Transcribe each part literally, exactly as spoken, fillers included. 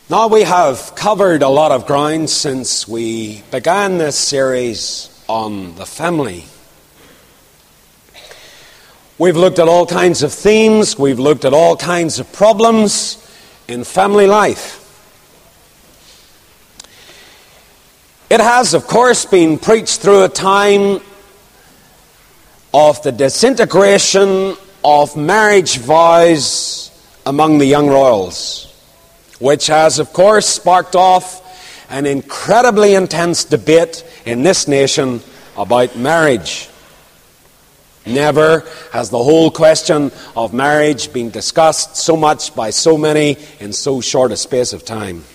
Now we have covered a lot of ground since we began this series on the family. We've looked at all kinds of themes, we've looked at all kinds of problems in family life. It has, of course, been preached through a time of the disintegration of marriage vows among the young royals, which has, of course, sparked off an incredibly intense debate in this nation about marriage. Never has the whole question of marriage been discussed so much by so many in so short a space of time.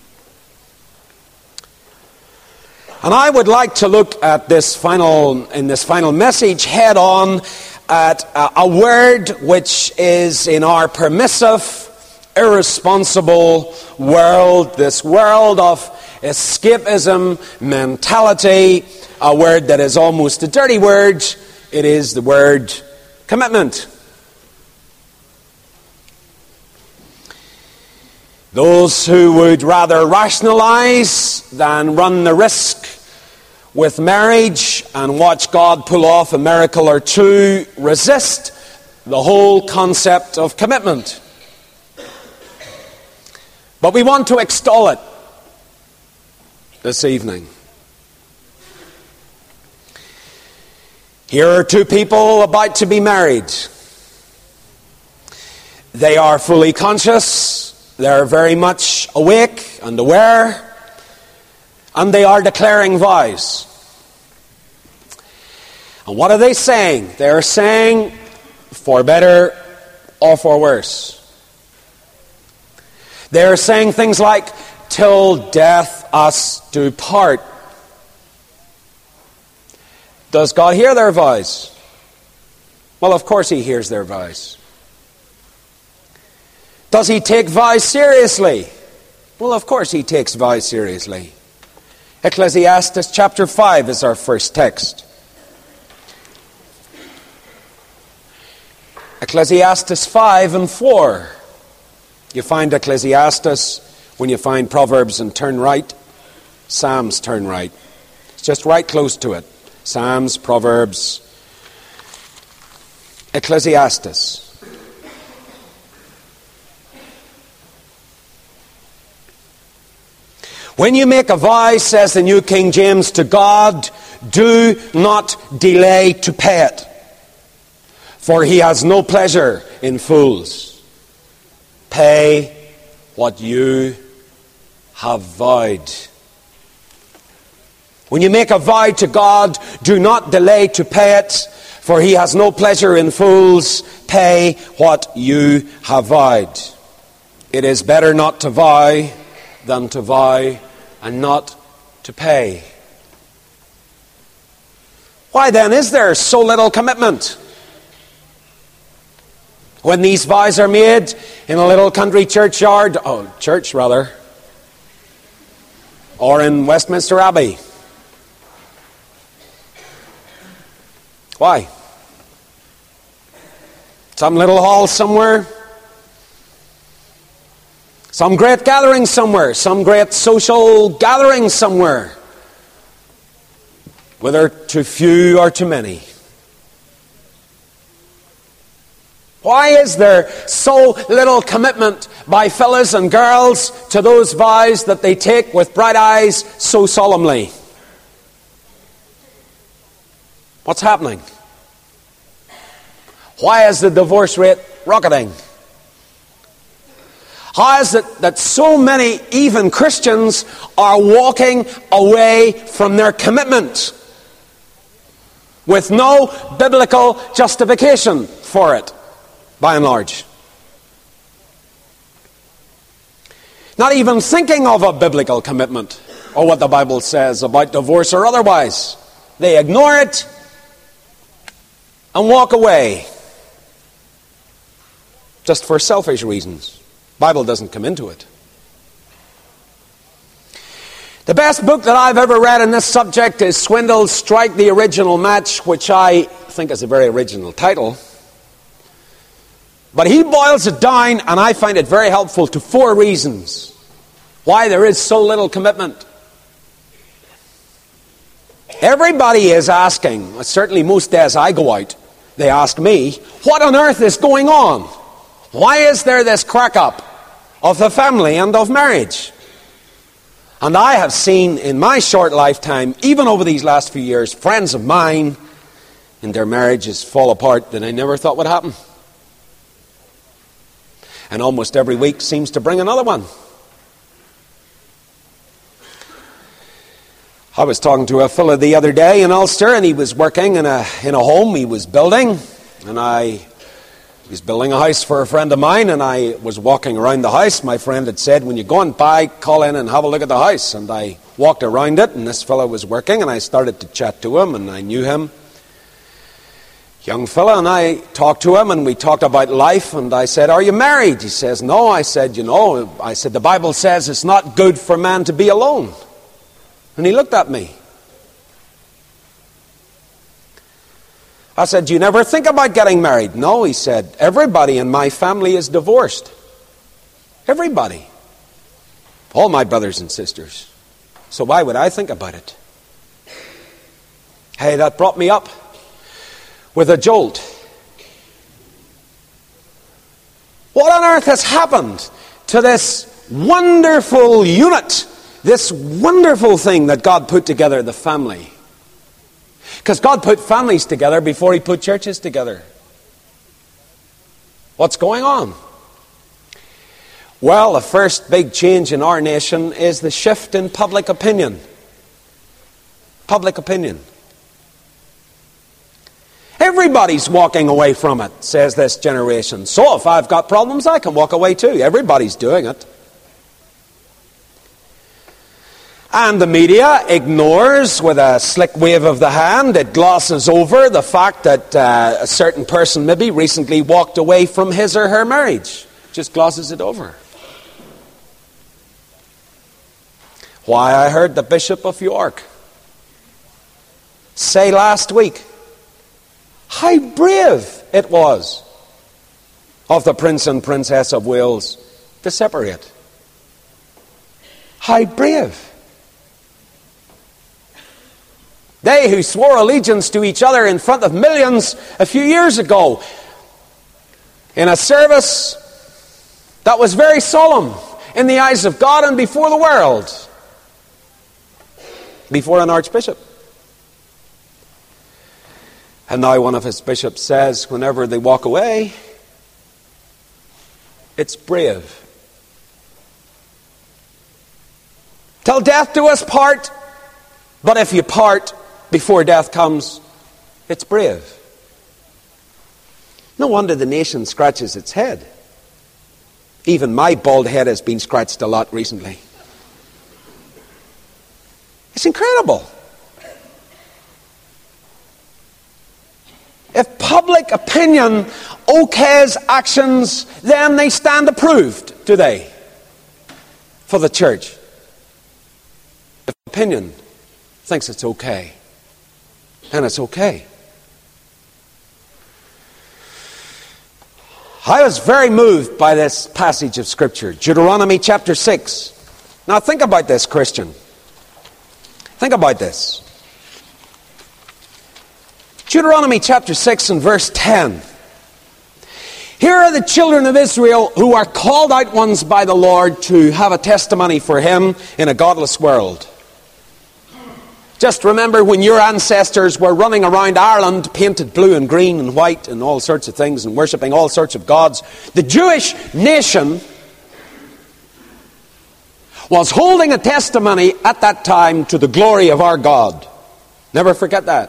And I would like to look at this final, in this final message head on at a, a word which is in our permissive, irresponsible world, this world of escapism mentality, a word that is almost a dirty word. It is the word commitment. Those who would rather rationalize than run the risk with marriage and watch God pull off a miracle or two resist the whole concept of commitment. But we want to extol it this evening. Here are two people about to be married. They are fully conscious, they're very much awake and aware, and they are declaring vows. And what are they saying? They're saying, for better or for worse. They're saying things like, till death us do part. Does God hear their vows? Well, of course He hears their vows. Does He take vows seriously? Well, of course He takes vows seriously. Ecclesiastes chapter five is our first text. Ecclesiastes five and four. You find Ecclesiastes when you find Proverbs and turn right. Psalms turn right. It's just right close to it. Psalms, Proverbs, Ecclesiastes. When you make a vow, says the New King James, to God, do not delay to pay it, for He has no pleasure in fools. Pay what you have vowed. When you make a vow to God, do not delay to pay it, for He has no pleasure in fools. Pay what you have vowed. It is better not to vow than to vow and not to pay. Why then is there so little commitment? When these vows are made in a little country churchyard, oh, church rather, or in Westminster Abbey. Why? Some little hall somewhere, some great gathering somewhere, some great social gathering somewhere, whether too few or too many. Why is there so little commitment by fellas and girls to those vows that they take with bright eyes so solemnly? What's happening? Why is the divorce rate rocketing? How is it that so many, even Christians, are walking away from their commitment with no biblical justification for it? By and large. Not even thinking of a biblical commitment or what the Bible says about divorce or otherwise. They ignore it and walk away just for selfish reasons. The Bible doesn't come into it. The best book that I've ever read on this subject is Swindells' Strike the Original Match, which I think is a very original title. But he boils it down, and I find it very helpful, to four reasons Why there is so little commitment. Everybody is asking, certainly most days I go out, they ask me, what on earth is going on? Why is there this crack up of the family and of marriage? And I have seen in my short lifetime, even over these last few years, friends of mine and their marriages fall apart that I never thought would happen. And almost every week seems to bring another one. I was talking to a fellow the other day in Ulster, and he was working in a in a home he was building, and I he was building a house for a friend of mine, and I was walking around the house. My friend had said, when you go and buy, call in and have a look at the house. And I walked around it, and this fellow was working, and I started to chat to him, and I knew him. Young fella, and I talked to him, and we talked about life, and I said, are you married? He says, no. I said, you know, I said, the Bible says it's not good for man to be alone. And he looked at me. I said, do you never think about getting married? No, he said, everybody in my family is divorced. Everybody. All my brothers and sisters. So why would I think about it? Hey, that brought me up with a jolt. What on earth has happened to this wonderful unit? This wonderful thing that God put together, the family. Because God put families together before He put churches together. What's going on? Well, the first big change in our nation is the shift in public opinion. Public opinion. Everybody's walking away from it, says this generation. So if I've got problems, I can walk away too. Everybody's doing it. And the media ignores, with a slick wave of the hand, it glosses over the fact that uh, a certain person maybe recently walked away from his or her marriage. Just glosses it over. Why, I heard the Bishop of York say last week how brave it was of the Prince and Princess of Wales to separate. How brave. They who swore allegiance to each other in front of millions a few years ago in a service that was very solemn in the eyes of God and before the world, before an archbishop. And now one of his bishops says whenever they walk away, it's brave. Till death do us part, but if you part before death comes, it's brave. No wonder the nation scratches its head. Even my bald head has been scratched a lot recently. It's incredible. If public opinion okays actions, then they stand approved, do they? For the church. If opinion thinks it's okay, then it's okay. I was very moved by this passage of Scripture, Deuteronomy chapter six. Now think about this, Christian. Think about this. Deuteronomy chapter six and verse ten. Here are the children of Israel who are called out ones by the Lord to have a testimony for Him in a godless world. Just remember when your ancestors were running around Ireland painted blue and green and white and all sorts of things and worshipping all sorts of gods. The Jewish nation was holding a testimony at that time to the glory of our God. Never forget that.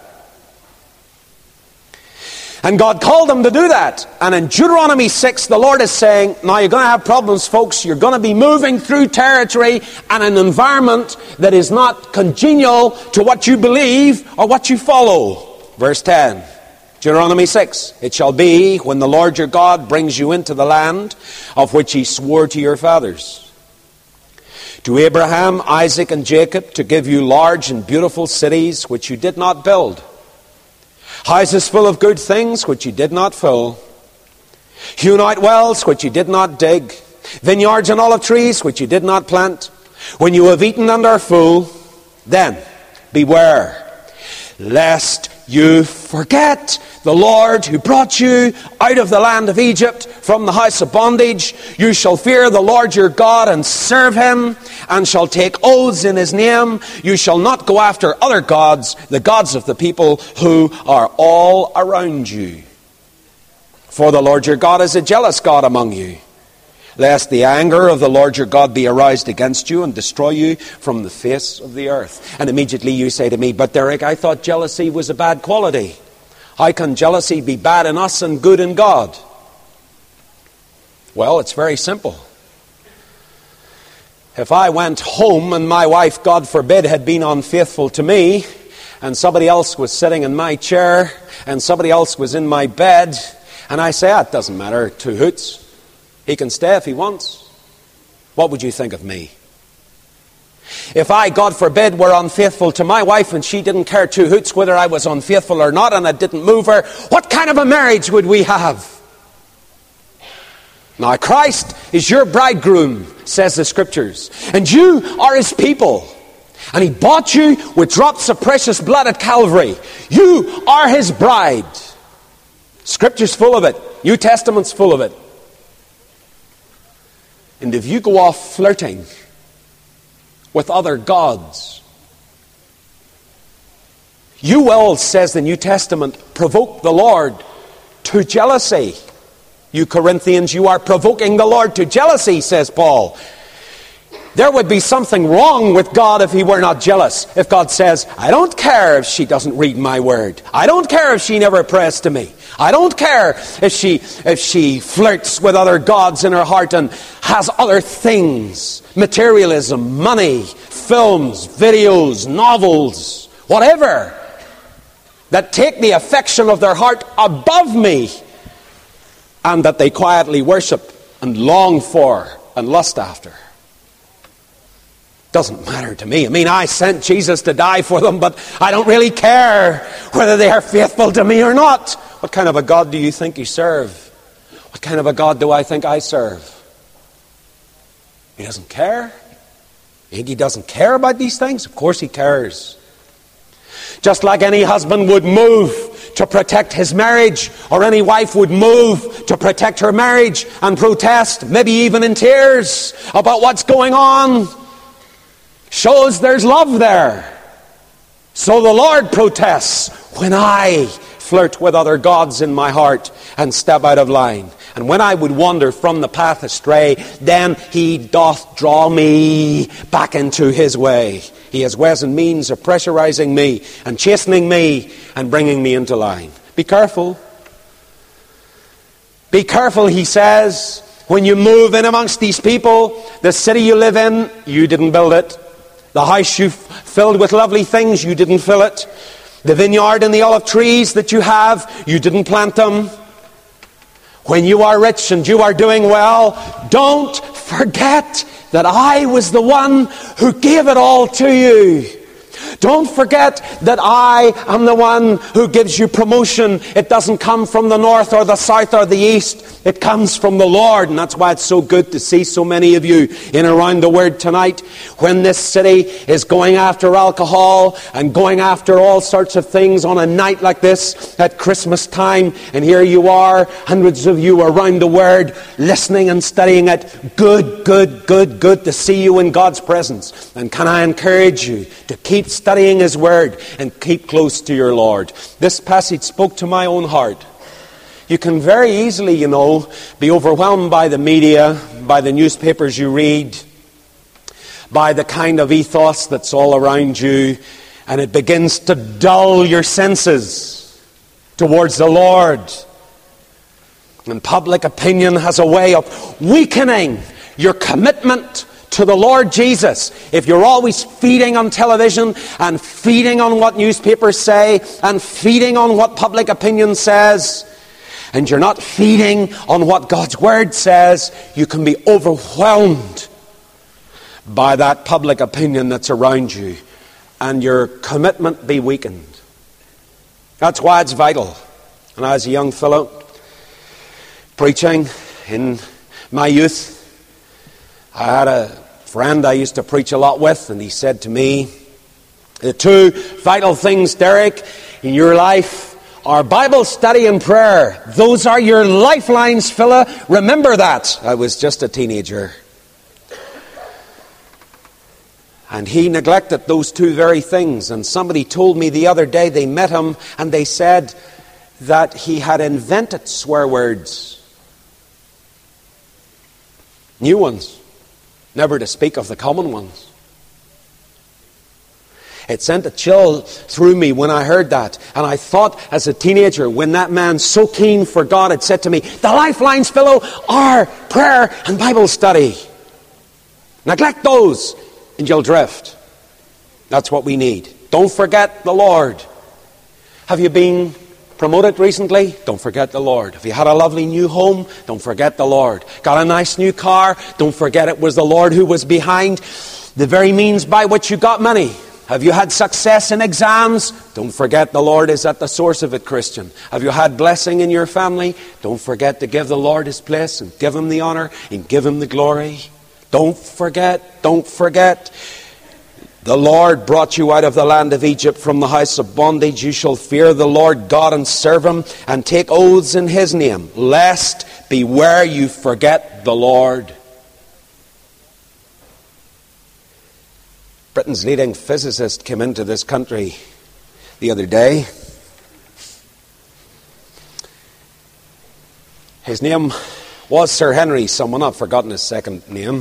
And God called them to do that. And in Deuteronomy six, the Lord is saying, now you're going to have problems, folks. You're going to be moving through territory and an environment that is not congenial to what you believe or what you follow. Verse ten, Deuteronomy six. It shall be when the Lord your God brings you into the land of which He swore to your fathers, to Abraham, Isaac, and Jacob, to give you large and beautiful cities which you did not build, houses full of good things which you did not fill, hewn out wells which you did not dig, vineyards and olive trees which you did not plant, When you have eaten and are full, then beware, lest you forget the Lord who brought you out of the land of Egypt from the house of bondage. You shall fear the Lord your God and serve him, and shall take oaths in his name. You shall not go after other gods, the gods of the people who are all around you. For the Lord your God is a jealous God among you, lest the anger of the Lord your God be aroused against you and destroy you from the face of the earth. And immediately you say to me, but Derek, I thought jealousy was a bad quality. How can jealousy be bad in us and good in God? Well, it's very simple. If I went home and my wife, God forbid, had been unfaithful to me, and somebody else was sitting in my chair, and somebody else was in my bed, and I say, ah, it doesn't matter, two hoots. He can stay if he wants. What would you think of me? If I, God forbid, were unfaithful to my wife and she didn't care two hoots whether I was unfaithful or not, and I didn't move her, what kind of a marriage would we have? Now, Christ is your bridegroom, says the Scriptures, and you are his people. And he bought you with drops of precious blood at Calvary. You are his bride. Scripture's full of it. New Testament's full of it. And if you go off flirting with other gods, you will, says the New Testament, provoke the Lord to jealousy. You Corinthians, you are provoking the Lord to jealousy, says Paul. There would be something wrong with God if he were not jealous. If God says, I don't care if she doesn't read my word. I don't care if she never prays to me. I don't care if she if she flirts with other gods in her heart and has other things. Materialism, money, films, videos, novels, whatever, that take the affection of their heart above me, and that they quietly worship and long for and lust after. Doesn't matter to me. I mean, I sent Jesus to die for them, but I don't really care whether they are faithful to me or not. What kind of a God do you think you serve? What kind of a God do I think I serve? He doesn't care. You think he doesn't care about these things? Of course he cares. Just like any husband would move to protect his marriage, or any wife would move to protect her marriage and protest, maybe even in tears, about what's going on, shows there's love there. So the Lord protests when I flirt with other gods in my heart and step out of line. And when I would wander from the path astray, then he doth draw me back into his way. He has ways and means of pressurizing me and chastening me and bringing me into line. Be careful. Be careful, he says, when you move in amongst these people. The city you live in, you didn't build it. The house you filled with lovely things, you didn't fill it. The vineyard and the olive trees that you have, you didn't plant them. When you are rich and you are doing well, don't forget that I was the one who gave it all to you. Don't forget that I am the one who gives you promotion. It doesn't come from the north or the south or the east. It comes from the Lord. And that's why it's so good to see so many of you in Around the Word tonight. When this city is going after alcohol and going after all sorts of things on a night like this at Christmas time, and here you are, hundreds of you around the Word, listening and studying it. Good, good, good, good to see you in God's presence. And can I encourage you to keep studying His Word and keep close to your Lord. This passage spoke to my own heart. You can very easily, you know, be overwhelmed by the media, by the newspapers you read, by the kind of ethos that's all around you, and it begins to dull your senses towards the Lord. And public opinion has a way of weakening your commitment to the Lord Jesus. If you're always feeding on television and feeding on what newspapers say and feeding on what public opinion says, and you're not feeding on what God's Word says, you can be overwhelmed by that public opinion that's around you, and your commitment be weakened. That's why it's vital. And as a young fellow preaching in my youth, I had a friend I used to preach a lot with, and he said to me, the two vital things, Derek, in your life are Bible study and prayer. Those are your lifelines, fella. Remember that. I was just a teenager. And he neglected those two very things. And somebody told me the other day they met him and they said that he had invented swear words. New ones. Never to speak of the common ones. It sent a chill through me when I heard that. And I thought as a teenager, when that man so keen for God had said to me, the lifelines, fellow, are prayer and Bible study. Neglect those and you'll drift. That's what we need. Don't forget the Lord. Have you been promoted recently? Don't forget the Lord. Have you had a lovely new home? Don't forget the Lord. Got a nice new car? Don't forget it was the Lord who was behind the very means by which you got money. Have you had success in exams? Don't forget the Lord is at the source of it, Christian. Have you had blessing in your family? Don't forget to give the Lord His place and give Him the honor and give Him the glory. Don't forget, don't forget. The Lord brought you out of the land of Egypt from the house of bondage. You shall fear the Lord God and serve Him and take oaths in His name, lest beware you forget the Lord. Britain's leading physicist came into this country the other day. His name was Sir Henry someone. I've forgotten his second name.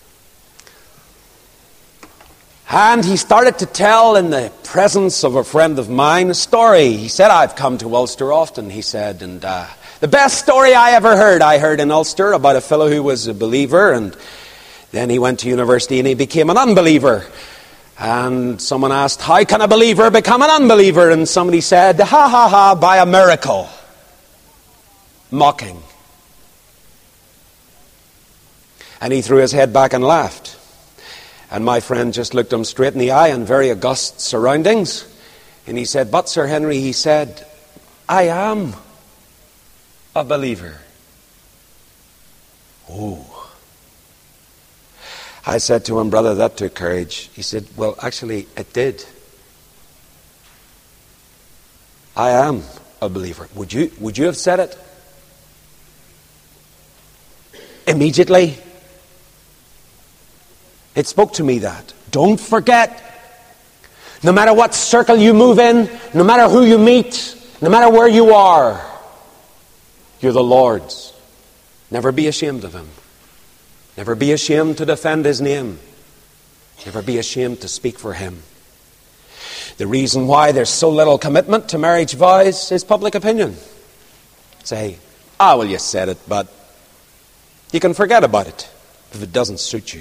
And he started to tell in the presence of a friend of mine a story. He said, I've come to Ulster often, he said, and uh, the best story I ever heard, I heard in Ulster about a fellow who was a believer, and then he went to university and he became an unbeliever. And someone asked, how can a believer become an unbeliever? And somebody said, ha ha ha, by a miracle. Mocking. And he threw his head back and laughed. And my friend just looked him straight in the eye in very august surroundings. And he said, but Sir Henry, he said, I am a believer. Oh. I said to him, brother, that took courage. He said, well, actually, it did. I am a believer. Would you, would you have said it? Immediately? It spoke to me that. Don't forget, no matter what circle you move in, no matter who you meet, no matter where you are, you're the Lord's. Never be ashamed of Him. Never be ashamed to defend His name. Never be ashamed to speak for Him. The reason why there's so little commitment to marriage vows is public opinion. Say, ah, well, you said it, but you can forget about it if it doesn't suit you.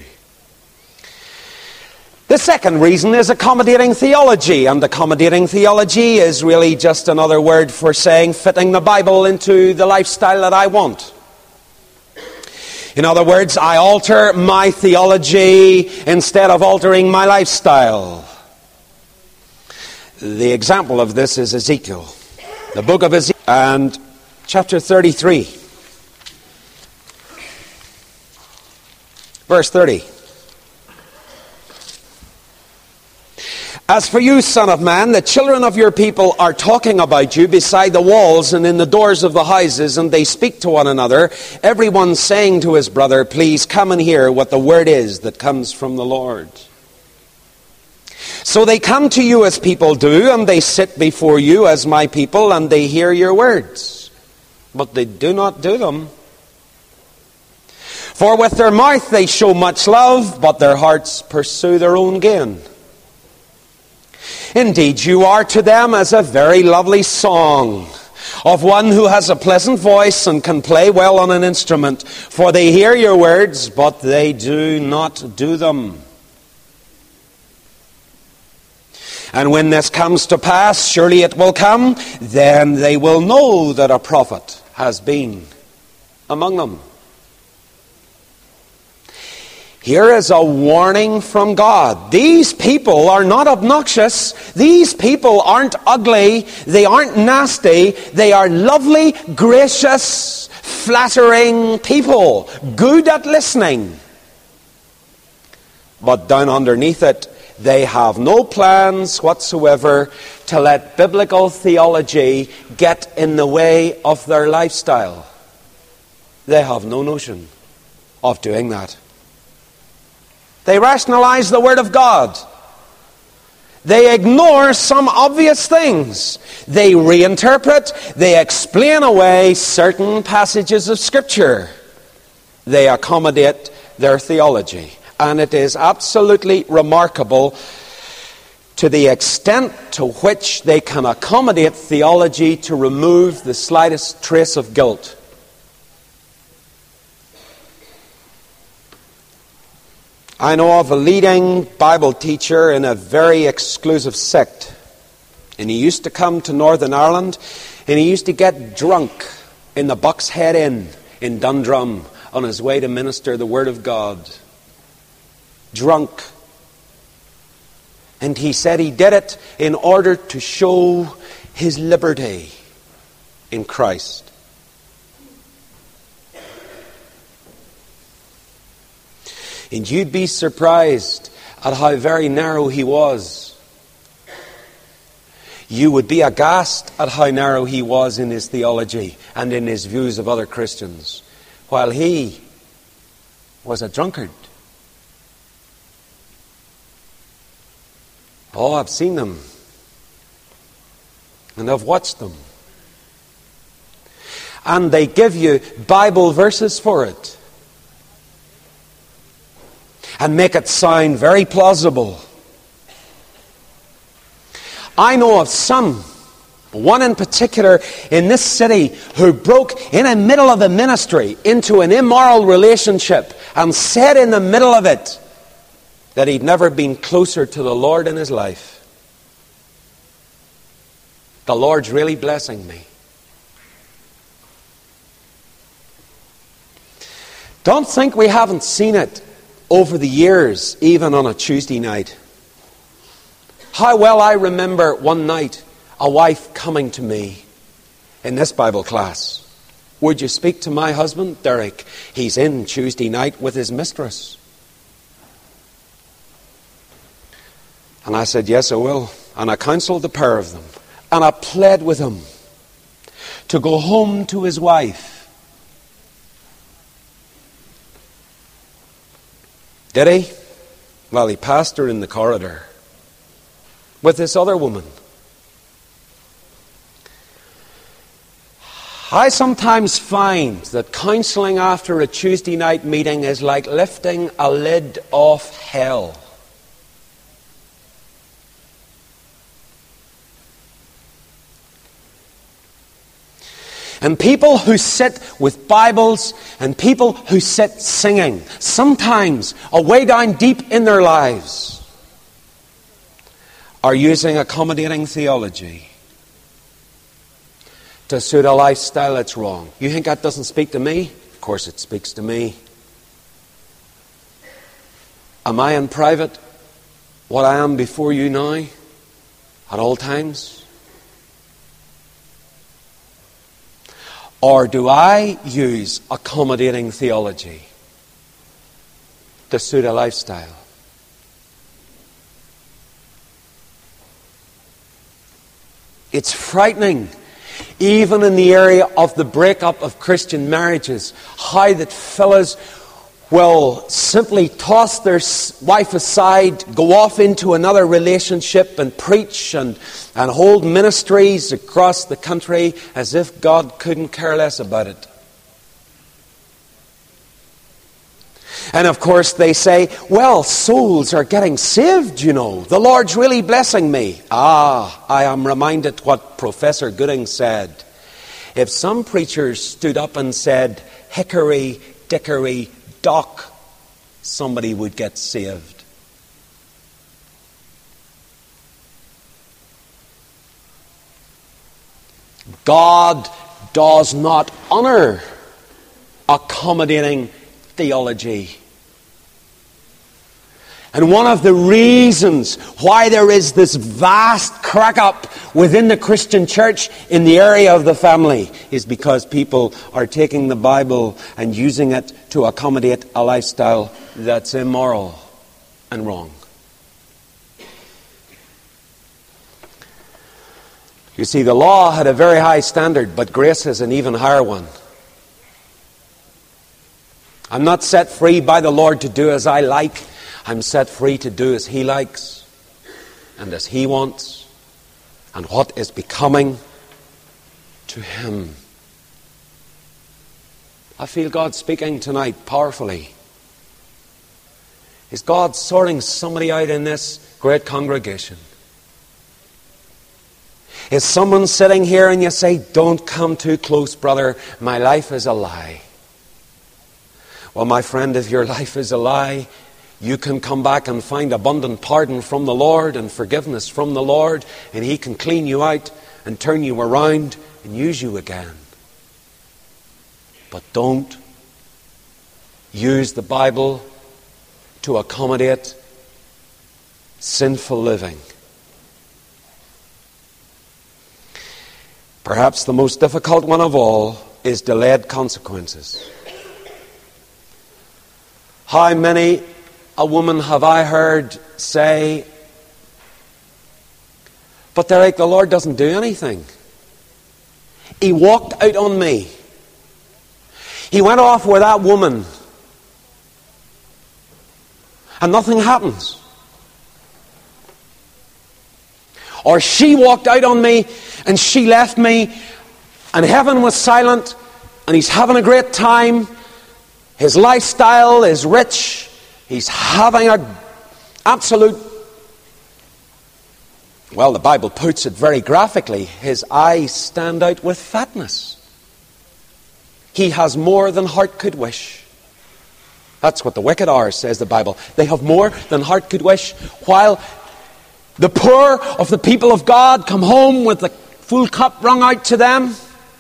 The second reason is accommodating theology, and accommodating theology is really just another word for saying fitting the Bible into the lifestyle that I want. In other words, I alter my theology instead of altering my lifestyle. The example of this is Ezekiel. The book of Ezekiel and chapter thirty-three. Verse thirty. As for you, son of man, the children of your people are talking about you beside the walls and in the doors of the houses, and they speak to one another, everyone saying to his brother, please come and hear what the word is that comes from the Lord. So they come to you as people do, and they sit before you as my people, and they hear your words, but they do not do them. For with their mouth they show much love, but their hearts pursue their own gain. Indeed, you are to them as a very lovely song of one who has a pleasant voice and can play well on an instrument. For they hear your words, but they do not do them. And when this comes to pass, surely it will come, then they will know that a prophet has been among them. Here is a warning from God. These people are not obnoxious. These people aren't ugly. They aren't nasty. They are lovely, gracious, flattering people. Good at listening. But down underneath it, they have no plans whatsoever to let biblical theology get in the way of their lifestyle. They have no notion of doing that. They rationalize the Word of God. They ignore some obvious things. They reinterpret, they explain away certain passages of Scripture. They accommodate their theology. And it is absolutely remarkable to the extent to which they can accommodate theology to remove the slightest trace of guilt. I know of a leading Bible teacher in a very exclusive sect. And he used to come to Northern Ireland and he used to get drunk in the Buck's Head Inn in Dundrum on his way to minister the Word of God. Drunk. And he said he did it in order to show his liberty in Christ. And you'd be surprised at how very narrow he was. You would be aghast at how narrow he was in his theology and in his views of other Christians, while he was a drunkard. Oh, I've seen them. And I've watched them. And they give you Bible verses for it. And make it sound very plausible. I know of some, one in particular in this city, who broke in the middle of the ministry into an immoral relationship and said in the middle of it that he'd never been closer to the Lord in his life. The Lord's really blessing me. Don't think we haven't seen it over the years, even on a Tuesday night. How well I remember one night a wife coming to me in this Bible class. Would you speak to my husband, Derek? He's in Tuesday night with his mistress. And I said, yes, I will. And I counseled the pair of them. And I pled with him to go home to his wife. Did he? Well, he passed her in the corridor with this other woman. I sometimes find that counselling after a Tuesday night meeting is like lifting a lid off hell. And people who sit with Bibles and people who sit singing, sometimes away down deep in their lives, are using accommodating theology to suit a lifestyle that's wrong. You think that doesn't speak to me? Of course it speaks to me. Am I in private what I am before you now at all times? Or do I use accommodating theology to suit a lifestyle? It's frightening, even in the area of the breakup of Christian marriages, how that fellas will simply toss their wife aside, go off into another relationship and preach and, and hold ministries across the country as if God couldn't care less about it. And of course they say, well, souls are getting saved, you know. The Lord's really blessing me. Ah, I am reminded what Professor Gooding said. If some preachers stood up and said, hickory, dickory, dock, somebody would get saved. God does not honor accommodating theology. And one of the reasons why there is this vast crack-up within the Christian church in the area of the family is because people are taking the Bible and using it to accommodate a lifestyle that's immoral and wrong. You see, the law had a very high standard, but grace has an even higher one. I'm not set free by the Lord to do as I like. I'm set free to do as He likes and as He wants and what is becoming to Him. I feel God speaking tonight powerfully. Is God sorting somebody out in this great congregation? Is someone sitting here and you say, don't come too close, brother, my life is a lie? Well, my friend, if your life is a lie, you can come back and find abundant pardon from the Lord and forgiveness from the Lord, and He can clean you out and turn you around and use you again. But don't use the Bible to accommodate sinful living. Perhaps the most difficult one of all is delayed consequences. How many a woman have I heard say, but Derek, the Lord doesn't do anything. He walked out on me. He went off with that woman. And nothing happens. Or she walked out on me and she left me and heaven was silent and he's having a great time. His lifestyle is rich. He's having an absolute, well, the Bible puts it very graphically, his eyes stand out with fatness. He has more than heart could wish. That's what the wicked are, says the Bible. They have more than heart could wish, while the poor of the people of God come home with the full cup wrung out to them.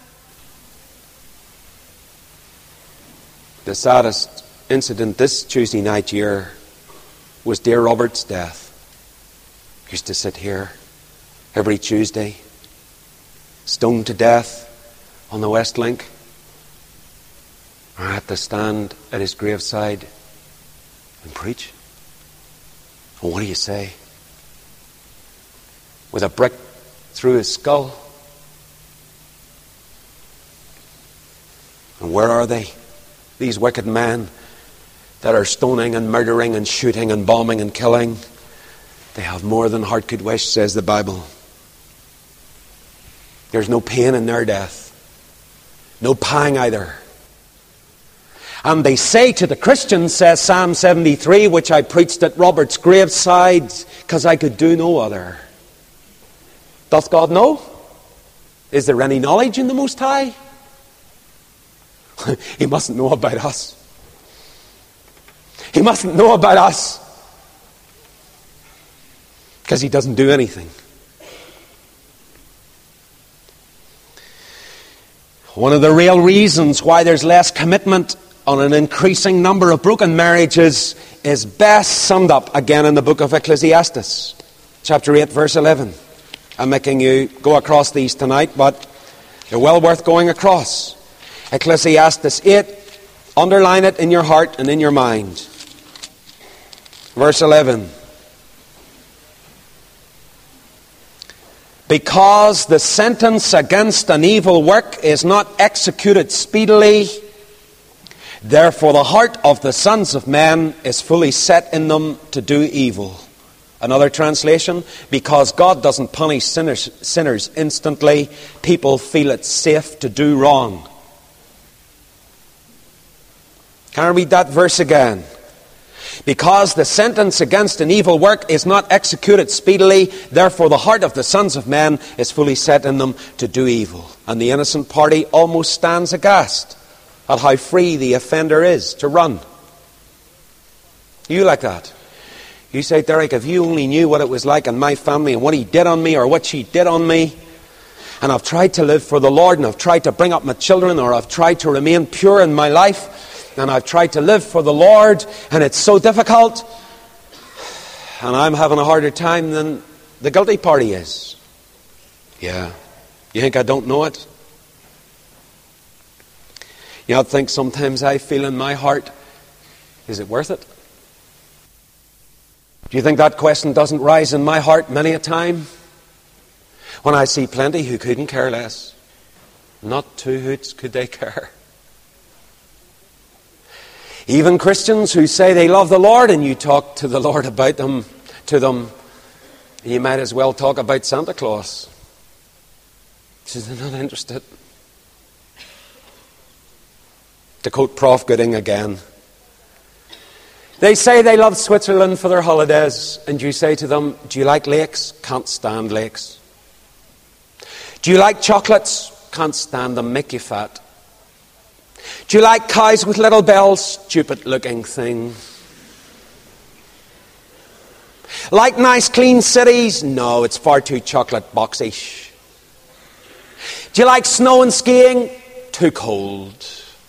The saddest incident this Tuesday night year was dear Robert's death. He used to sit here every Tuesday, stoned to death on the West Link. I had to stand at his graveside and preach. And what do you say? With a brick through his skull. And where are they? These wicked men that are stoning and murdering and shooting and bombing and killing. They have more than heart could wish, says the Bible. There's no pain in their death. No pang either. And they say to the Christians, says Psalm seventy-three, which I preached at Robert's graveside, because I could do no other. Doth God know? Is there any knowledge in the Most High? He mustn't know about us. He mustn't know about us. Because He doesn't do anything. One of the real reasons why there's less commitment on an increasing number of broken marriages is best summed up again in the book of Ecclesiastes, chapter eight, verse eleven. I'm making you go across these tonight, but they're well worth going across. Ecclesiastes eight, underline it in your heart and in your mind. Verse eleven. Because the sentence against an evil work is not executed speedily, therefore the heart of the sons of men is fully set in them to do evil. Another translation, because God doesn't punish sinners, sinners instantly, people feel it's safe to do wrong. Can I read that verse again? Because the sentence against an evil work is not executed speedily, therefore the heart of the sons of men is fully set in them to do evil. And the innocent party almost stands aghast at how free the offender is to run. You like that? You say, Derek, if you only knew what it was like in my family and what he did on me or what she did on me, and I've tried to live for the Lord and I've tried to bring up my children, or I've tried to remain pure in my life, and I've tried to live for the Lord, and it's so difficult, and I'm having a harder time than the guilty party is. Yeah. You think I don't know it? You know, I think sometimes I feel in my heart, is it worth it? Do you think that question doesn't rise in my heart many a time? When I see plenty who couldn't care less. Not two hoots could they care. Even Christians who say they love the Lord, and you talk to the Lord about them, to them, you might as well talk about Santa Claus. She says they're not interested. To quote Prof Gooding again, they say they love Switzerland for their holidays, and you say to them, do you like lakes? Can't stand lakes. Do you like chocolates? Can't stand them, make you fat. Do you like cows with little bells? Stupid looking thing. Like nice clean cities? No, it's far too chocolate boxish. Do you like snow and skiing? Too cold.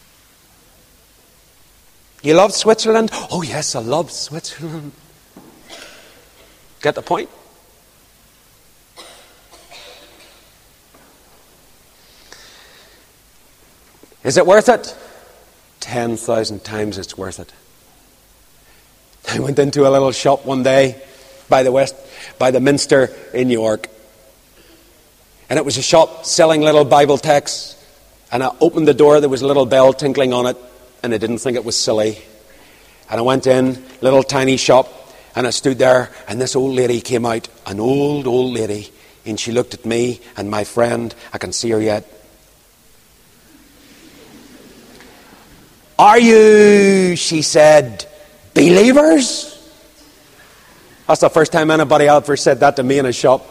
You love Switzerland? Oh yes, I love Switzerland. Get the point? Is it worth it? Ten thousand times it's worth it. I went into a little shop one day by the West, by the Minster in New York. And it was a shop selling little Bible texts. And I opened the door, there was a little bell tinkling on it. And I didn't think it was silly. And I went in, little tiny shop. And I stood there, and this old lady came out. An old, old lady. And she looked at me and my friend. I can see her yet. Are you, she said, believers? That's the first time anybody ever said that to me in a shop.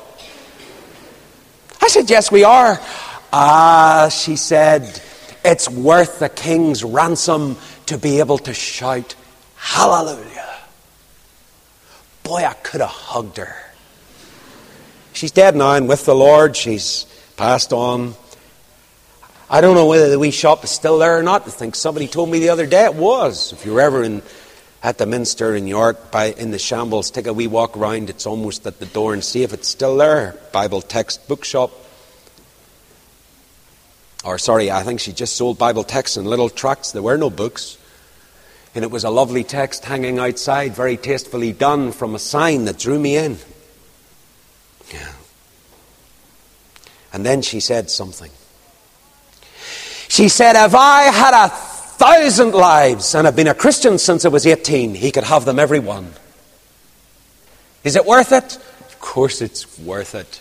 I said, yes, we are. Ah, she said, it's worth the king's ransom to be able to shout, hallelujah. Boy, I could have hugged her. She's dead now and with the Lord. She's passed on. I don't know whether the wee shop is still there or not. I think somebody told me the other day it was. If you're ever in at the Minster in York, by in the Shambles, take a wee walk round. It's almost at the door and see if it's still there. Bible text bookshop. Or sorry, I think she just sold Bible texts in little tracts. There were no books. And it was a lovely text hanging outside, very tastefully done from a sign that drew me in. Yeah. And then she said something. She said, if I had a thousand lives and I've been a Christian since I was eighteen, he could have them every one. Is it worth it? Of course it's worth it.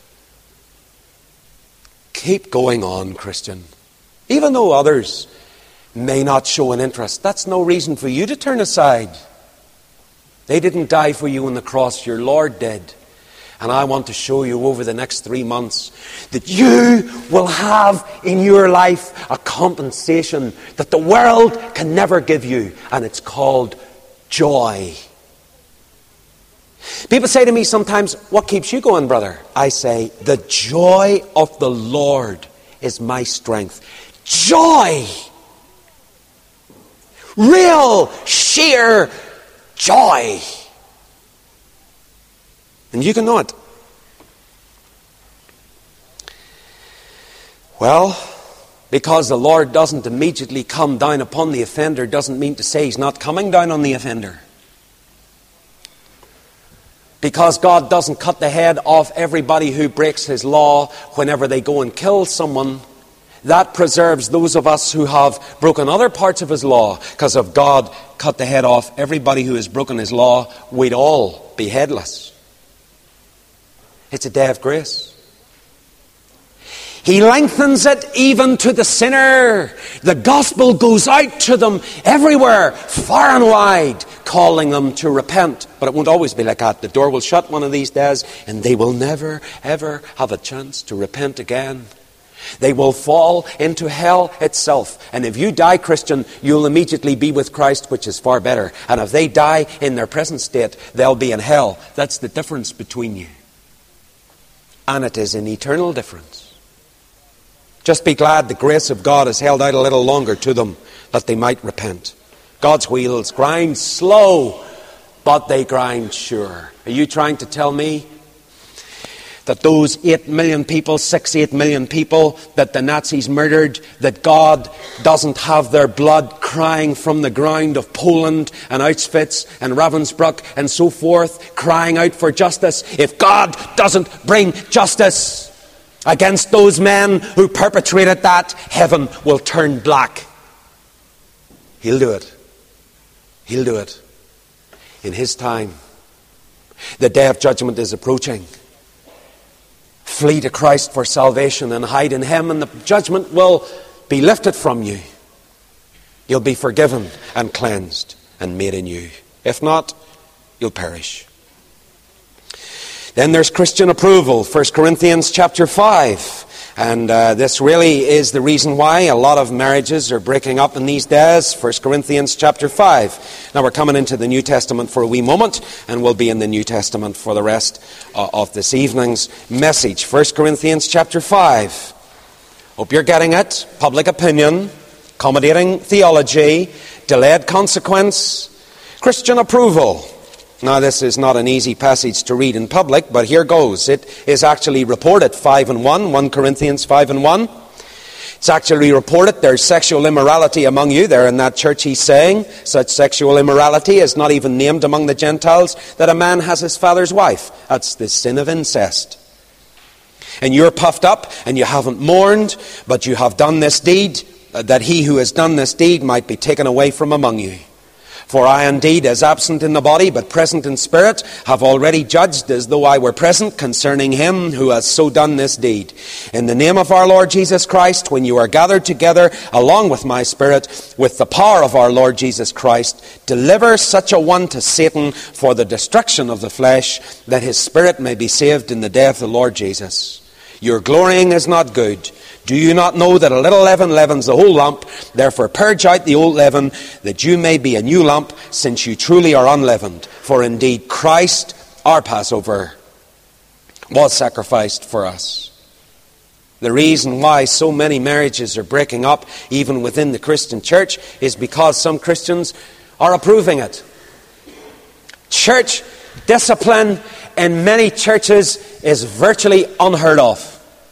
Keep going on, Christian. Even though others may not show an interest, that's no reason for you to turn aside. They didn't die for you on the cross, your Lord did. And I want to show you over the next three months that you will have in your life a compensation that the world can never give you. And it's called joy. People say to me sometimes, what keeps you going, brother? I say, the joy of the Lord is my strength. Joy! Real, sheer joy. And you can know it. Well, because the Lord doesn't immediately come down upon the offender doesn't mean to say he's not coming down on the offender. Because God doesn't cut the head off everybody who breaks his law whenever they go and kill someone, that preserves those of us who have broken other parts of his law. Because if God cut the head off everybody who has broken his law, we'd all be headless. It's a day of grace. He lengthens it even to the sinner. The gospel goes out to them everywhere, far and wide, calling them to repent. But it won't always be like that. The door will shut one of these days, and they will never, ever have a chance to repent again. They will fall into hell itself. And if you die, Christian, you'll immediately be with Christ, which is far better. And if they die in their present state, they'll be in hell. That's the difference between you. And it is an eternal difference. Just be glad the grace of God has held out a little longer to them, that they might repent. God's wheels grind slow, but they grind sure. Are you trying to tell me That those eight million people, six, eight million people that the Nazis murdered, that God doesn't have their blood crying from the ground of Poland and Auschwitz and Ravensbrück and so forth, crying out for justice. If God doesn't bring justice against those men who perpetrated that, heaven will turn black. He'll do it. He'll do it. In His time. The day of judgment is approaching. Flee to Christ for salvation and hide in Him, and the judgment will be lifted from you. You'll be forgiven and cleansed and made anew. If not, you'll perish. Then there's Christian approval, First Corinthians chapter five. And uh, this really is the reason why a lot of marriages are breaking up in these days. First Corinthians chapter five. Now we're coming into the New Testament for a wee moment, and we'll be in the New Testament for the rest uh, of this evening's message. First Corinthians chapter five. Hope you're getting it. Public opinion, accommodating theology, delayed consequence, Christian approval. Now, this is not an easy passage to read in public, but here goes. It is actually reported, five and one, First Corinthians five and one. It's actually reported there's sexual immorality among you. There in that church he's saying, such sexual immorality is not even named among the Gentiles, that a man has his father's wife. That's the sin of incest. And you're puffed up, and you haven't mourned, but you have done this deed, that he who has done this deed might be taken away from among you. For I indeed, as absent in the body, but present in spirit, have already judged as though I were present concerning him who has so done this deed. In the name of our Lord Jesus Christ, when you are gathered together along with my spirit, with the power of our Lord Jesus Christ, deliver such a one to Satan for the destruction of the flesh, that his spirit may be saved in the day of the Lord Jesus. Your glorying is not good. Do you not know that a little leaven leavens the whole lump? Therefore purge out the old leaven, that you may be a new lump, since you truly are unleavened. For indeed Christ, our Passover, was sacrificed for us. The reason why so many marriages are breaking up, even within the Christian church, is because some Christians are approving it. Church discipline in many churches is virtually unheard of.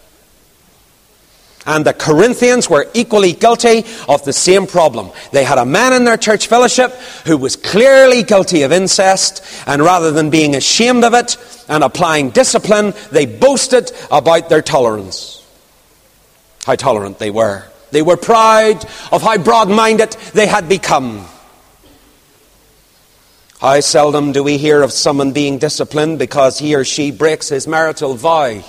And the Corinthians were equally guilty of the same problem. They had a man in their church fellowship who was clearly guilty of incest, and rather than being ashamed of it and applying discipline, they boasted about their tolerance. How tolerant they were. They were proud of how broad-minded they had become. How seldom do we hear of someone being disciplined because he or she breaks his marital vow?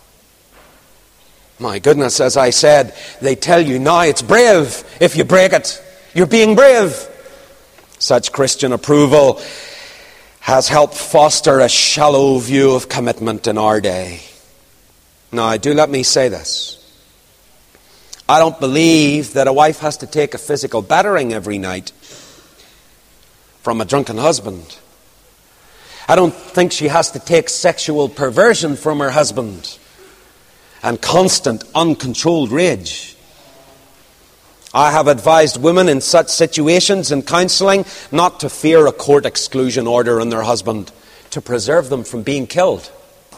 My goodness, as I said, they tell you now it's brave if you break it. You're being brave. Such Christian approval has helped foster a shallow view of commitment in our day. Now, do let me say this. I don't believe that a wife has to take a physical battering every night from a drunken husband. I don't think she has to take sexual perversion from her husband and constant, uncontrolled rage. I have advised women in such situations in counselling not to fear a court exclusion order on their husband, to preserve them from being killed.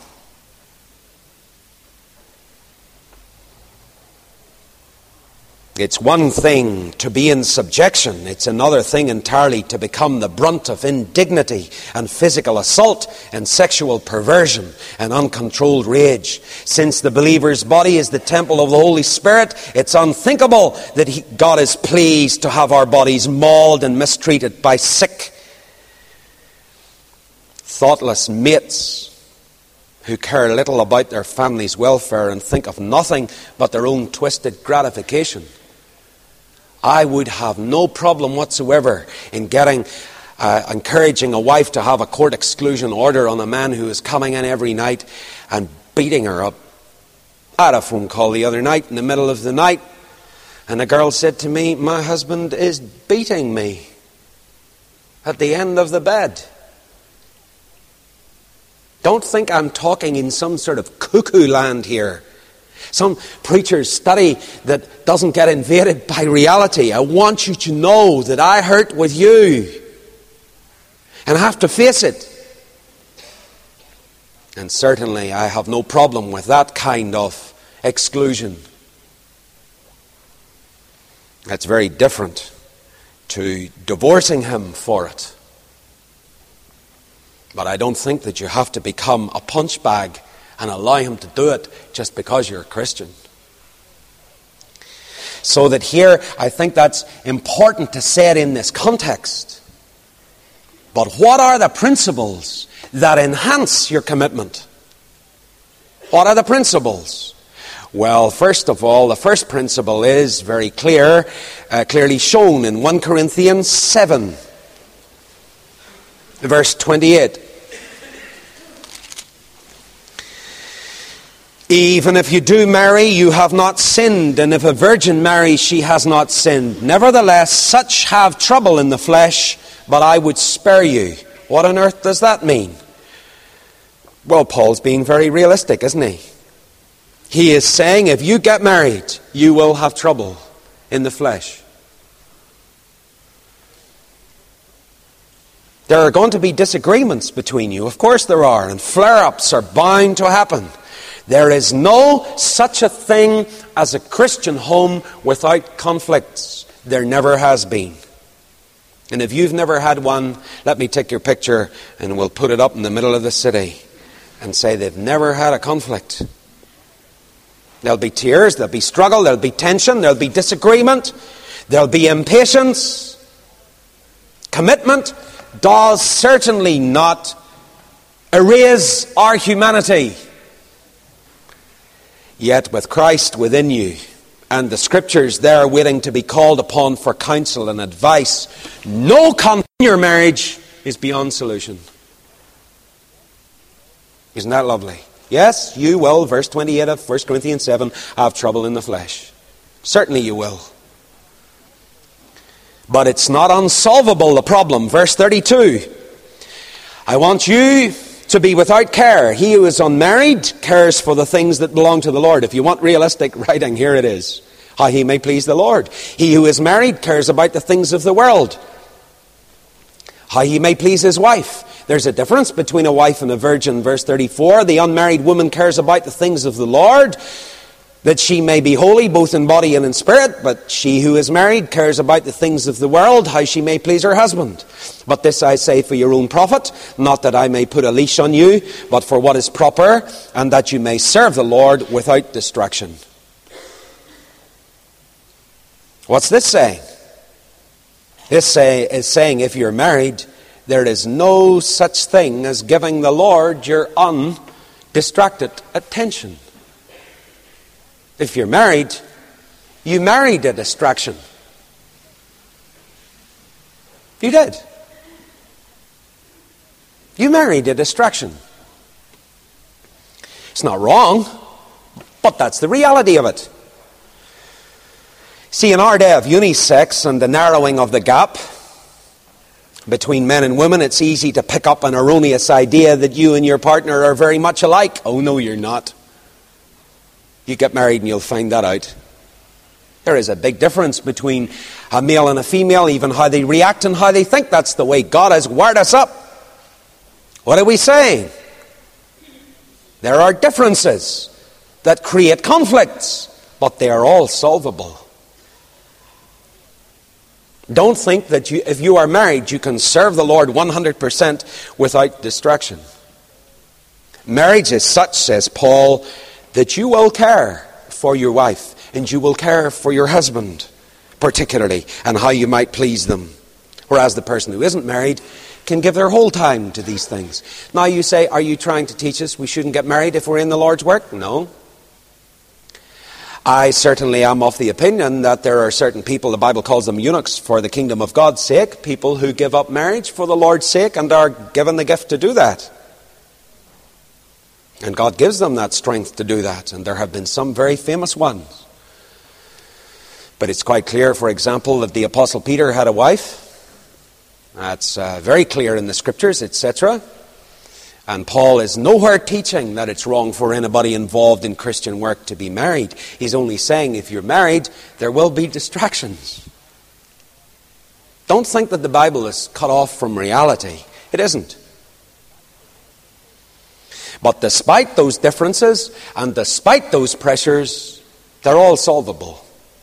It's one thing to be in subjection. It's another thing entirely to become the brunt of indignity and physical assault and sexual perversion and uncontrolled rage. Since the believer's body is the temple of the Holy Spirit, it's unthinkable that he, God is pleased to have our bodies mauled and mistreated by sick, thoughtless mates who care little about their family's welfare and think of nothing but their own twisted gratification. I would have no problem whatsoever in getting, uh, encouraging a wife to have a court exclusion order on a man who is coming in every night and beating her up. I had a phone call the other night in the middle of the night, and a girl said to me, my husband is beating me at the end of the bed. Don't think I'm talking in some sort of cuckoo land here. Some preacher's study that doesn't get invaded by reality. I want you to know that I hurt with you. And I have to face it. And certainly I have no problem with that kind of exclusion. That's very different to divorcing him for it. But I don't think that you have to become a punch bag and allow him to do it just because you're a Christian. So that here, I think that's important to say it in this context. But what are the principles that enhance your commitment? What are the principles? Well, first of all, the first principle is very clear, uh, clearly shown in First Corinthians seven, verse twenty-eight. Even if you do marry, you have not sinned, and if a virgin marries, she has not sinned. Nevertheless, such have trouble in the flesh, but I would spare you. What on earth does that mean? Well, Paul's being very realistic, isn't he? He is saying if you get married, you will have trouble in the flesh. There are going to be disagreements between you. Of course there are, and flare-ups are bound to happen. There is no such a thing as a Christian home without conflicts. There never has been. And if you've never had one, let me take your picture and we'll put it up in the middle of the city and say they've never had a conflict. There'll be tears, there'll be struggle, there'll be tension, there'll be disagreement, there'll be impatience. Commitment does certainly not erase our humanity. Yet with Christ within you and the Scriptures there waiting to be called upon for counsel and advice, no conflict in your marriage is beyond solution. Isn't that lovely? Yes, you will, verse twenty-eight of First Corinthians seven, have trouble in the flesh. Certainly you will. But it's not unsolvable, the problem. Verse thirty-two. I want you to be without care. He who is unmarried cares for the things that belong to the Lord. If you want realistic writing, here it is. How he may please the Lord. He who is married cares about the things of the world. How he may please his wife. There's a difference between a wife and a virgin. Verse thirty-four, the unmarried woman cares about the things of the Lord, that she may be holy both in body and in spirit. But she who is married cares about the things of the world, how she may please her husband. But this I say for your own profit, not that I may put a leash on you, but for what is proper, and that you may serve the Lord without distraction. What's this saying? This say, is saying if you're married, there is no such thing as giving the Lord your undistracted attention. If you're married, you married a distraction. You did. You married a distraction. It's not wrong, but that's the reality of it. See, in our day of unisex and the narrowing of the gap between men and women, it's easy to pick up an erroneous idea that you and your partner are very much alike. Oh, no, you're not. You get married and you'll find that out. There is a big difference between a male and a female, even how they react and how they think. That's the way God has wired us up. What are we saying? There are differences that create conflicts, but they are all solvable. Don't think that you, if you are married, you can serve the Lord one hundred percent without distraction. Marriage is such, says Paul, that you will care for your wife and you will care for your husband, particularly, and how you might please them. Whereas the person who isn't married can give their whole time to these things. Now you say, are you trying to teach us we shouldn't get married if we're in the Lord's work? No. I certainly am of the opinion that there are certain people, the Bible calls them eunuchs for the kingdom of God's sake, people who give up marriage for the Lord's sake and are given the gift to do that. And God gives them that strength to do that, and there have been some very famous ones. But it's quite clear, for example, that the Apostle Peter had a wife. That's uh, very clear in the Scriptures, et cetera. And Paul is nowhere teaching that it's wrong for anybody involved in Christian work to be married. He's only saying if you're married, there will be distractions. Don't think that the Bible is cut off from reality. It isn't. But despite those differences and despite those pressures, they're all solvable.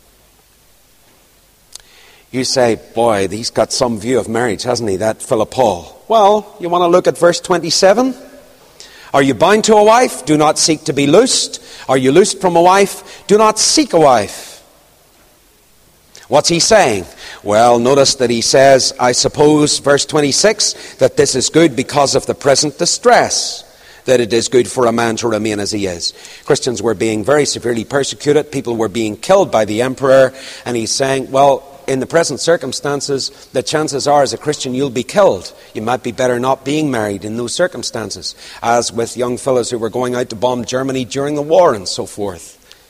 You say, boy, he's got some view of marriage, hasn't he, that Philip Paul? Well, you want to look at verse twenty-seven? Are you bound to a wife? Do not seek to be loosed. Are you loosed from a wife? Do not seek a wife. What's he saying? Well, notice that he says, I suppose, verse twenty-six, that this is good because of the present distress, that it is good for a man to remain as he is. Christians were being very severely persecuted. People were being killed by the emperor. And he's saying, well, in the present circumstances, the chances are as a Christian you'll be killed. You might be better not being married in those circumstances. As with young fellows who were going out to bomb Germany during the war and so forth.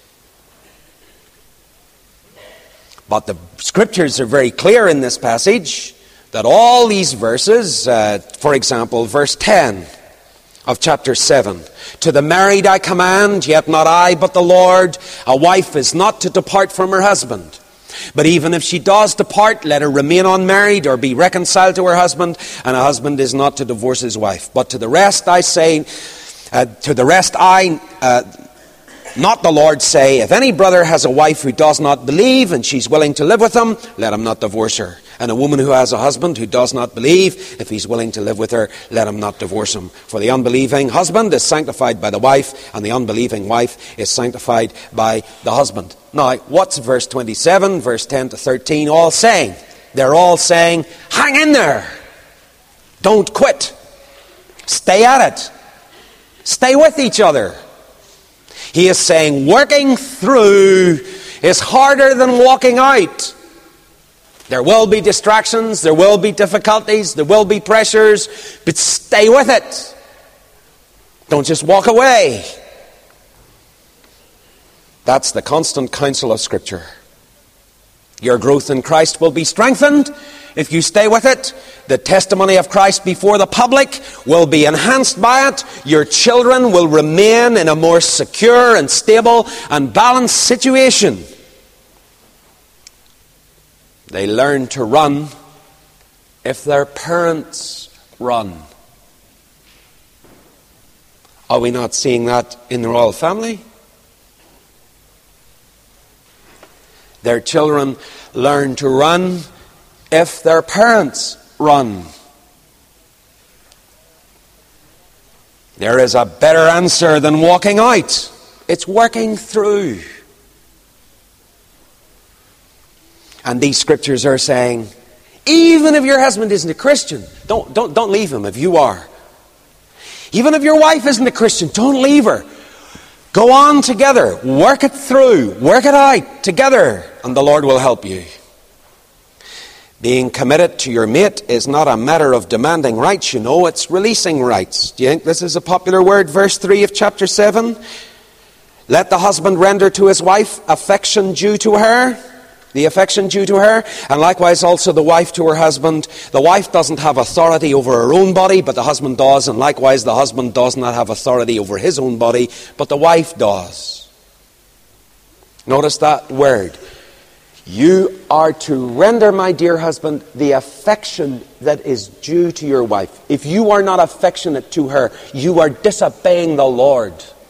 But the scriptures are very clear in this passage that all these verses, uh, for example, verse ten of chapter seven, to the married I command, yet not I, but the Lord, a wife is not to depart from her husband. But even if she does depart, let her remain unmarried or be reconciled to her husband, and a husband is not to divorce his wife. But to the rest I say, uh, to the rest I, uh, not the Lord, say, if any brother has a wife who does not believe and she's willing to live with him, let him not divorce her. And a woman who has a husband who does not believe, if he's willing to live with her, let him not divorce him. For the unbelieving husband is sanctified by the wife, and the unbelieving wife is sanctified by the husband. Now, what's verse twenty-seven, verse ten to thirteen all saying? They're all saying, hang in there. Don't quit. Stay at it. Stay with each other. He is saying working through is harder than walking out. There will be distractions, there will be difficulties, there will be pressures, but stay with it. Don't just walk away. That's the constant counsel of Scripture. Your growth in Christ will be strengthened if you stay with it. The testimony of Christ before the public will be enhanced by it. Your children will remain in a more secure and stable and balanced situation. They learn to run if their parents run. Are we not seeing that in the royal family? Their children learn to run if their parents run. There is a better answer than walking out. It's working through. And these scriptures are saying, even if your husband isn't a Christian, don't, don't, don't leave him if you are. Even if your wife isn't a Christian, don't leave her. Go on together. Work it through. Work it out together. And the Lord will help you. Being committed to your mate is not a matter of demanding rights, you know. It's releasing rights. Do you think this is a popular word? Verse three of chapter seven. Let the husband render to his wife affection due to her. The affection due to her, and likewise also the wife to her husband. The wife doesn't have authority over her own body, but the husband does, and likewise the husband does not have authority over his own body, but the wife does. Notice that word. You are to render, my dear husband, the affection that is due to your wife. If you are not affectionate to her, you are disobeying the Lord.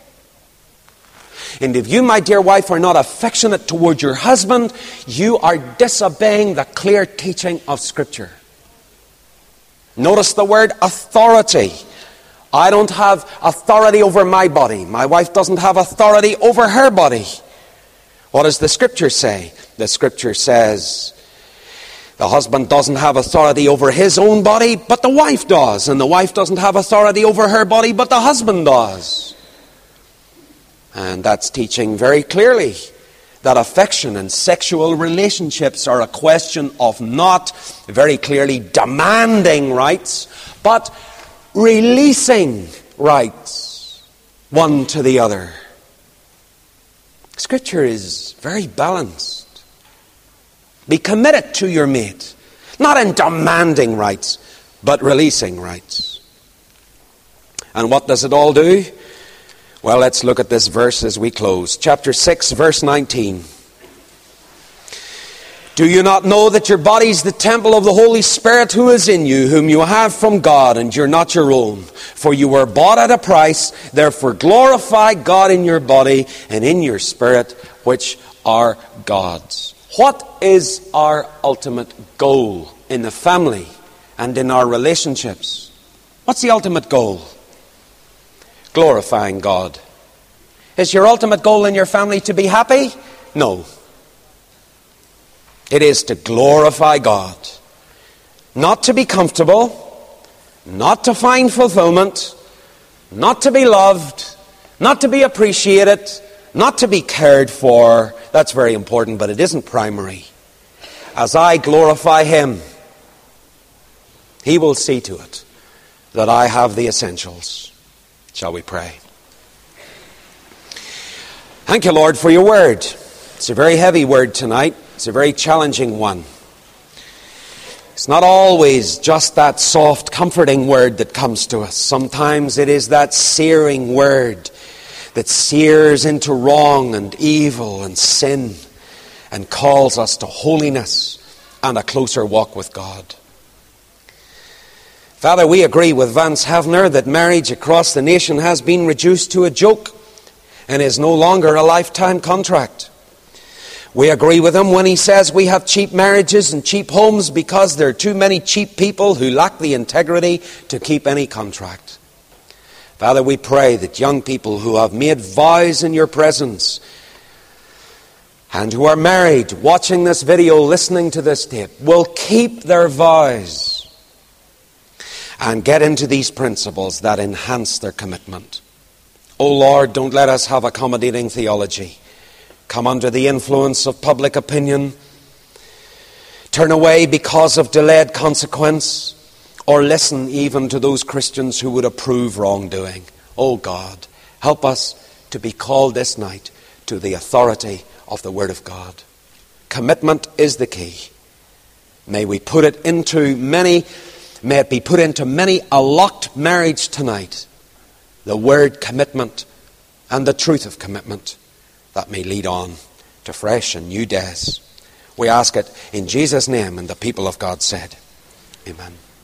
And if you, my dear wife, are not affectionate toward your husband, you are disobeying the clear teaching of Scripture. Notice the word authority. I don't have authority over my body. My wife doesn't have authority over her body. What does the Scripture say? The Scripture says the husband doesn't have authority over his own body, but the wife does. And the wife doesn't have authority over her body, but the husband does. And that's teaching very clearly that affection and sexual relationships are a question of not very clearly demanding rights, but releasing rights one to the other. Scripture is very balanced. Be committed to your mate, not in demanding rights, but releasing rights. And what does it all do? Well, let's look at this verse as we close. Chapter six, verse nineteen. Do you not know that your body is the temple of the Holy Spirit who is in you, whom you have from God, and you're not your own? For you were bought at a price. Therefore glorify God in your body and in your spirit, which are God's. What is our ultimate goal in the family and in our relationships? What's the ultimate goal? Glorifying God. Is your ultimate goal in your family to be happy? No. It is to glorify God. Not to be comfortable, not to find fulfillment, not to be loved, not to be appreciated, not to be cared for. That's very important, but it isn't primary. As I glorify Him, He will see to it that I have the essentials. Shall we pray? Thank you, Lord, for your word. It's a very heavy word tonight. It's a very challenging one. It's not always just that soft, comforting word that comes to us. Sometimes it is that searing word that sears into wrong and evil and sin and calls us to holiness and a closer walk with God. Father, we agree with Vance Havner that marriage across the nation has been reduced to a joke and is no longer a lifetime contract. We agree with him when he says we have cheap marriages and cheap homes because there are too many cheap people who lack the integrity to keep any contract. Father, we pray that young people who have made vows in your presence and who are married, watching this video, listening to this tape, will keep their vows and get into these principles that enhance their commitment. Oh Lord, don't let us have accommodating theology. Come under the influence of public opinion, turn away because of delayed consequence, or listen even to those Christians who would approve wrongdoing. Oh God, help us to be called this night to the authority of the Word of God. Commitment is the key. May we put it into many, may it be put into many a locked marriage tonight. The word commitment and the truth of commitment that may lead on to fresh and new days. We ask it in Jesus' name, and the people of God said, Amen.